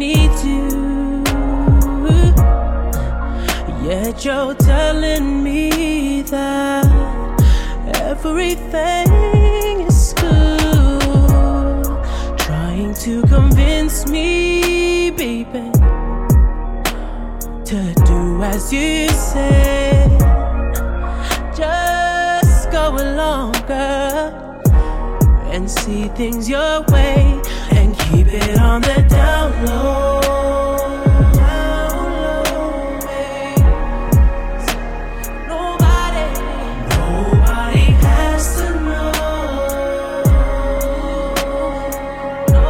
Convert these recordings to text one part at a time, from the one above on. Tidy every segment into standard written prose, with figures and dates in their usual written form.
need you. Yet you're telling me that everything is good. Trying to convince me, baby, to do as you say. Just go along, girl, and see things your way, and keep it on the down low. Nobody has to know. No,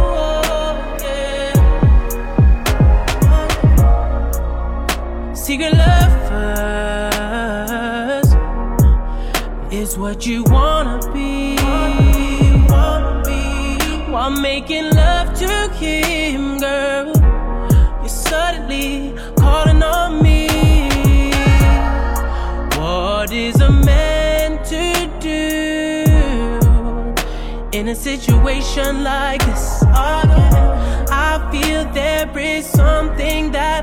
yeah. Secret lovers is what you wanna be. While making love to him, girl, you're suddenly calling on me. What is a man to do in a situation like this? Oh, yeah. I feel there is something that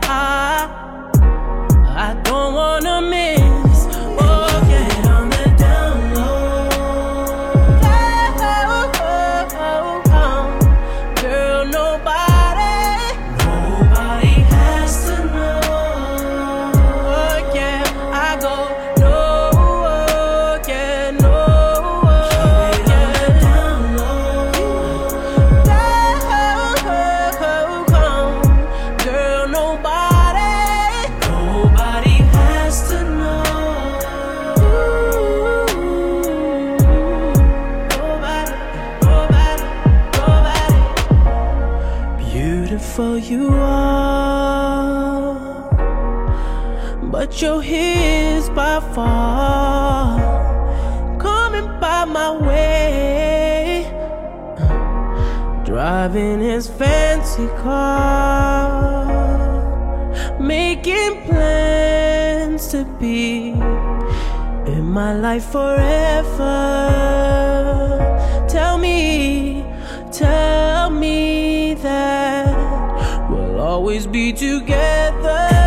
I don't wanna miss. Oh, yeah. Beautiful you are, but you're his by far. Coming by my way, driving his fancy car, making plans to be in my life forever. Tell me that we'll always be together.